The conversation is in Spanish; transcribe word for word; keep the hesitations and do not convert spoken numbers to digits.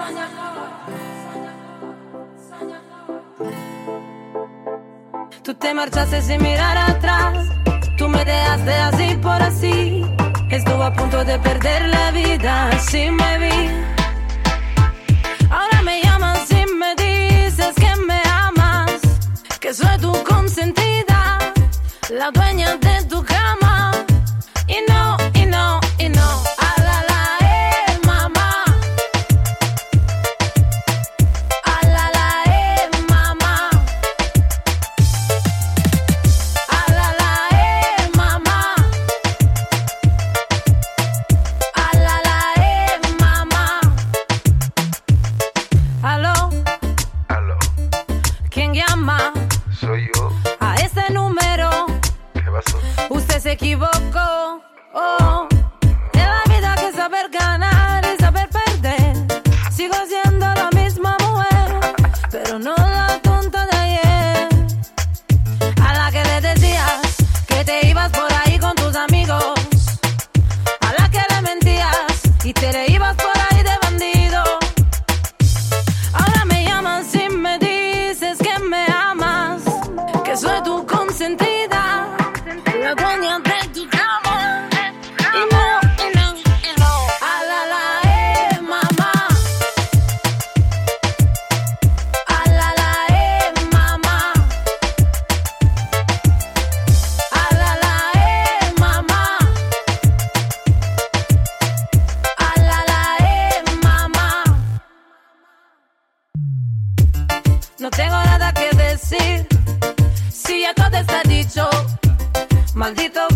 Tú te marchaste sin mirar atrás, tú me dejaste así por así. Estuve a punto de perder la vida, así me vi. Ahora me llamas y me dices que me amas, que soy tu consentida, la dueña de tu cama. Y no, y no, y no. A la la, eh, mamá. A la la, eh, mamá. A la la, eh, mamá. A la la, eh, mamá. Aló. Aló. ¿Quién llama? Soy yo. A este número. ¿Qué pasó? Usted se equivocó. Oh, de la vida que saber ganar y saber perder. Sigo siendo la misma mujer, pero no la tonta de ayer. A la que le decías que te ibas por ahí con tus amigos. A la que le mentías y te le ibas por ahí de bandido. Ahora me llamas y me dices que me amas, que soy tu consentida, la dueña de tu cama. No tengo nada que decir, si ya todo está dicho, maldito